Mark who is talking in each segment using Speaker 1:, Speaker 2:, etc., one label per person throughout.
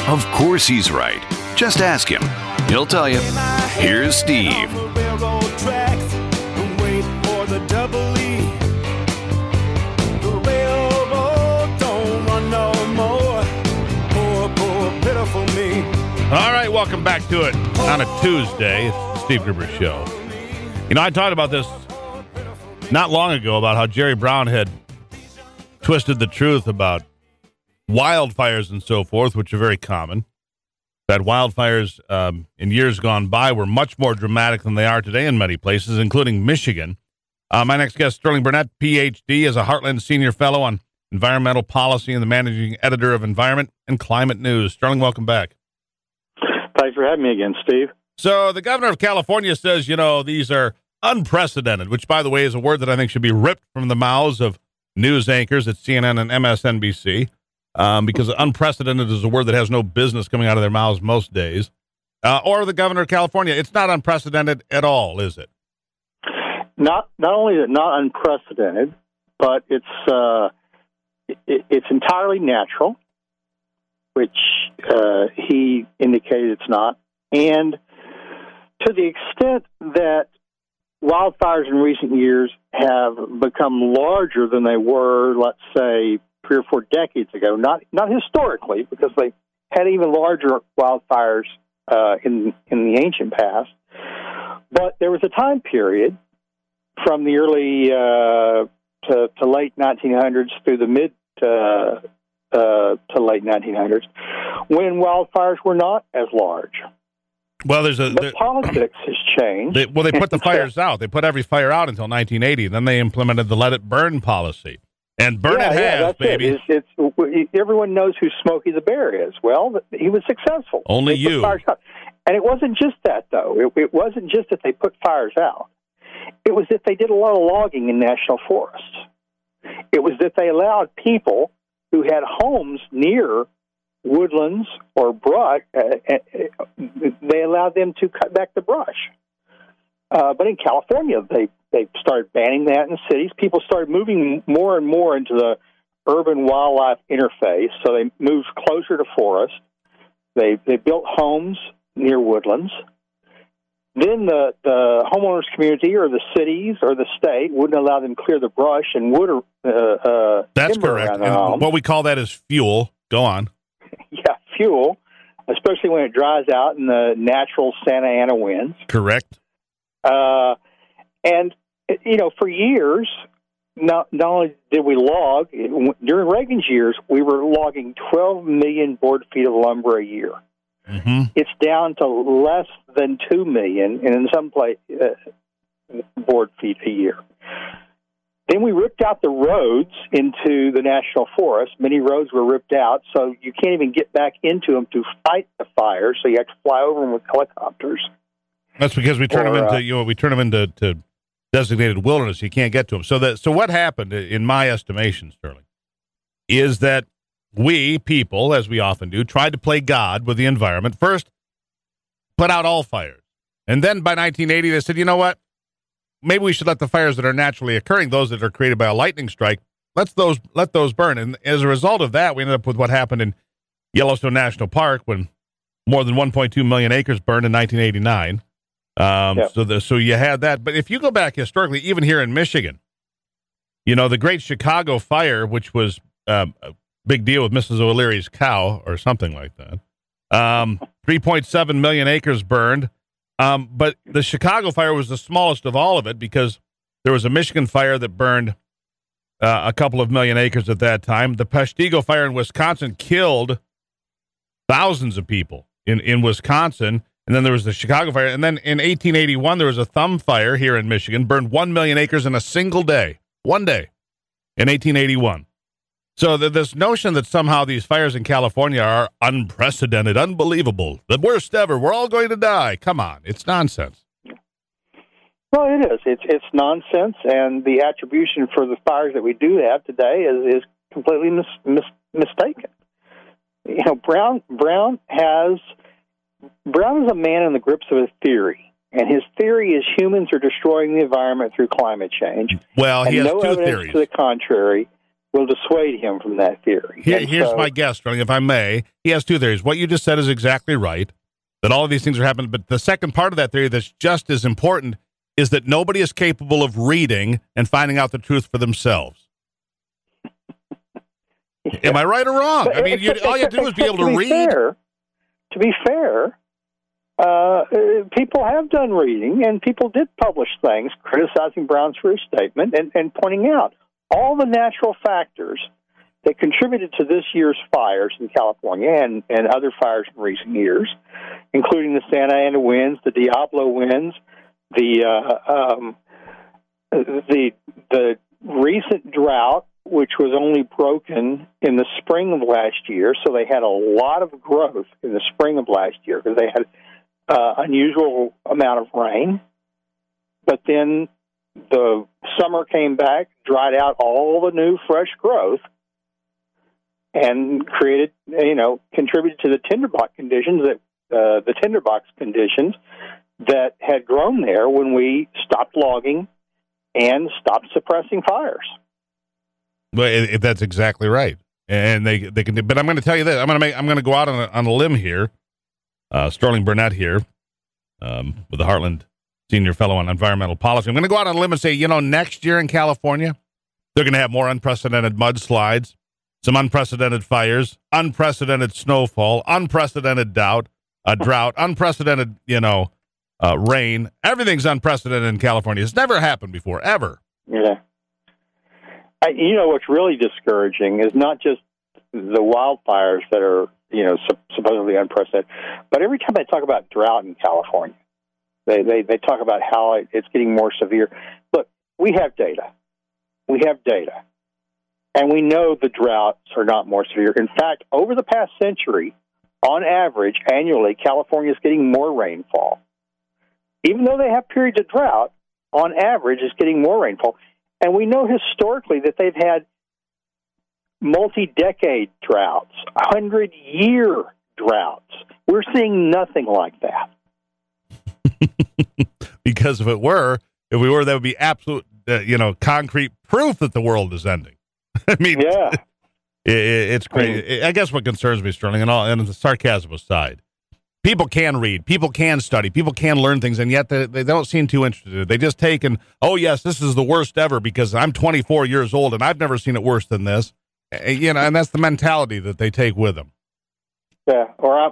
Speaker 1: Of course he's right. Just ask him. He'll tell you. Here's Steve.
Speaker 2: All right, welcome back to it on a Tuesday. It's the Steve Gruber Show. You know, I talked about this not long ago about how Jerry Brown had twisted the truth about wildfires and so forth, which are very common. That wildfires in years gone by were much more dramatic than they are today in many places, including Michigan. My next guest, Sterling Burnett, Ph.D., is a Heartland Senior Fellow on Environmental Policy and the Managing Editor of Environment and Climate News. Sterling, welcome back.
Speaker 3: Thanks for having me again, Steve.
Speaker 2: So the governor of California says, you know, these are unprecedented, which, by the way, is a word that I think should be ripped from the mouths of news anchors at CNN and MSNBC, because unprecedented is a word that has no business coming out of their mouths most days. Or the governor of California. It's not unprecedented at all, is it?
Speaker 3: Not only is it not unprecedented, but it's entirely natural, which he indicated it's not. And to the extent that wildfires in recent years have become larger than they were, let's say, 3 or 4 decades ago, not historically, because they had even larger wildfires in the ancient past, but there was a time period from the early to late 1900s through the mid to late 1900s when wildfires were not as large.
Speaker 2: Well,
Speaker 3: but politics has changed.
Speaker 2: They put the fires out. They put every fire out until 1980. Then they implemented the Let It Burn policy. And burn it has, baby.
Speaker 3: It's everyone knows who Smokey the Bear is. Well, he was successful.
Speaker 2: Only you.
Speaker 3: And it wasn't just that, though. It wasn't just that they put fires out. It was that they did a lot of logging in national forests. It was that they allowed people who had homes near woodlands or brush, they allowed them to cut back the brush. But in California, they started banning that in cities. People started moving more and more into the urban-wildlife interface, so they moved closer to forest. They built homes near woodlands. Then the homeowners community or the cities or the state wouldn't allow them to clear the brush and wood
Speaker 2: That's correct. And what we call that is fuel. Go on.
Speaker 3: Yeah, fuel, especially when it dries out in the natural Santa Ana winds.
Speaker 2: Correct.
Speaker 3: And, you know, for years, not only did we log, during Reagan's years, we were logging 12 million board feet of lumber a year.
Speaker 2: Mm-hmm.
Speaker 3: It's down to less than 2 million, and in some places, board feet a year. Then we ripped out the roads into the national forest. Many roads were ripped out, so you can't even get back into them to fight the fires, so you have to fly over them with helicopters.
Speaker 2: That's because we turn them into designated wilderness. You can't get to them. So what happened, in my estimation, Sterling, is that we people, as we often do, tried to play God with the environment. First, put out all fires, and then by 1980, they said, you know what? Maybe we should let the fires that are naturally occurring, those that are created by a lightning strike, let those burn. And as a result of that, we ended up with what happened in Yellowstone National Park when more than 1.2 million acres burned in 1989. So you had that. But if you go back historically, even here in Michigan, you know, the Great Chicago Fire, which was a big deal with Mrs. O'Leary's cow or something like that, 3.7 million acres burned. But the Chicago fire was the smallest of all of it because there was a Michigan fire that burned a couple of million acres at that time. The Peshtigo fire in Wisconsin killed thousands of people in Wisconsin. And then there was the Chicago fire. And then in 1881, there was a Thumb fire here in Michigan, burned 1 million acres in a single day. One day in 1881. So this notion that somehow these fires in California are unprecedented, unbelievable, the worst ever, we're all going to die. Come on, it's nonsense.
Speaker 3: Well, it is. It's nonsense, and the attribution for the fires that we do have today is completely mistaken. You know, Brown is a man in the grips of a theory, and his theory is humans are destroying the environment through climate change.
Speaker 2: Well, he has two theories.
Speaker 3: To the contrary. will dissuade him from that theory.
Speaker 2: Here's my guess, Sterling, if I may. He has two theories. What you just said is exactly right, that all of these things are happening. But the second part of that theory that's just as important is that nobody is capable of reading and finding out the truth for themselves. Yeah. Am I right or wrong? I mean, all you have to do is be able to read.
Speaker 3: To be fair, people have done reading, and people did publish things criticizing Brown's for his statement and pointing out all the natural factors that contributed to this year's fires in California and other fires in recent years, including the Santa Ana winds, the Diablo winds, the recent drought, which was only broken in the spring of last year. So they had a lot of growth in the spring of last year because they had unusual amount of rain. But then the summer came back, dried out all the new fresh growth, and contributed to the tinderbox conditions that had grown there when we stopped logging and stopped suppressing fires.
Speaker 2: Well, that's exactly right, and they can do. But I'm going to tell you this: I'm going to go out on a limb here. Sterling Burnett here, with the Heartland Senior Fellow on Environmental Policy. I'm going to go out on a limb and say, next year in California, they're going to have more unprecedented mudslides, some unprecedented fires, unprecedented snowfall, unprecedented drought, unprecedented, rain. Everything's unprecedented in California. It's never happened before, ever.
Speaker 3: Yeah. What's really discouraging is not just the wildfires that are, supposedly unprecedented, but every time they talk about drought in California, they talk about how it's getting more severe. Look, we have data. And we know the droughts are not more severe. In fact, over the past century, on average, annually, California is getting more rainfall. Even though they have periods of drought, on average, it's getting more rainfall. And we know historically that they've had multi-decade droughts, 100-year droughts. We're seeing nothing like that.
Speaker 2: Because if we were, that would be absolute, concrete proof that the world is ending. I mean, yeah, it's crazy. I guess what concerns me, Sterling, and the sarcasm aside, people can read, people can study, people can learn things, and yet they don't seem too interested. They just take and, oh yes, this is the worst ever because I'm 24 years old and I've never seen it worse than this. And that's the mentality that they take with them.
Speaker 3: Yeah,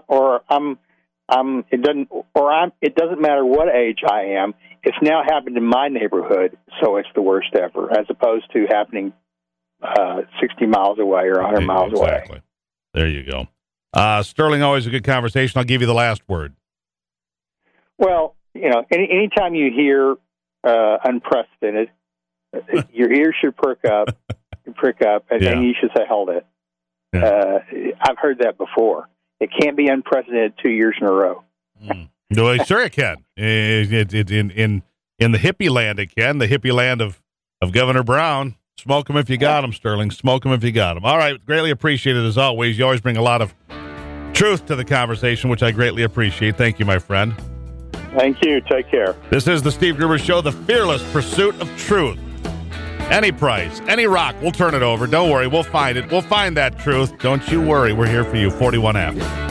Speaker 3: it doesn't matter what age I am. It's now happened in my neighborhood, so it's the worst ever, as opposed to happening 60 miles away or 100 miles away.
Speaker 2: Exactly. There you go. Sterling, always a good conversation. I'll give you the last word.
Speaker 3: Well, anytime you hear unprecedented, your ears should perk up, and you should say, hold it. Yeah. I've heard that before. It can't be unprecedented 2 years in a row.
Speaker 2: No, sure it can. In the hippie land, it can. The hippie land of Governor Brown. Smoke them if you got them, Sterling. Smoke them if you got them. All right, greatly appreciated as always. You always bring a lot of truth to the conversation, which I greatly appreciate. Thank you, my friend.
Speaker 3: Thank you. Take care.
Speaker 2: This is the Steve Gruber Show, the fearless pursuit of truth. Any price, any rock, we'll turn it over. Don't worry, we'll find it. We'll find that truth. Don't you worry. We're here for you. 41 after.